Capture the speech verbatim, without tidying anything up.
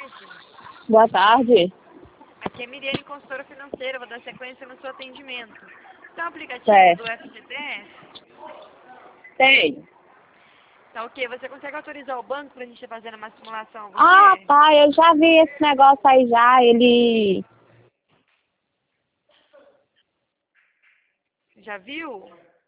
tarde. Boa tarde. Aqui é Miriane, consultora financeira. Vou dar sequência no seu atendimento. Tem um aplicativo Certo. do F G T S? Tem. Tá ok. Você consegue autorizar o banco pra gente fazer uma simulação a você? Ah, tá. Eu já vi esse negócio aí já. Ele... Já viu?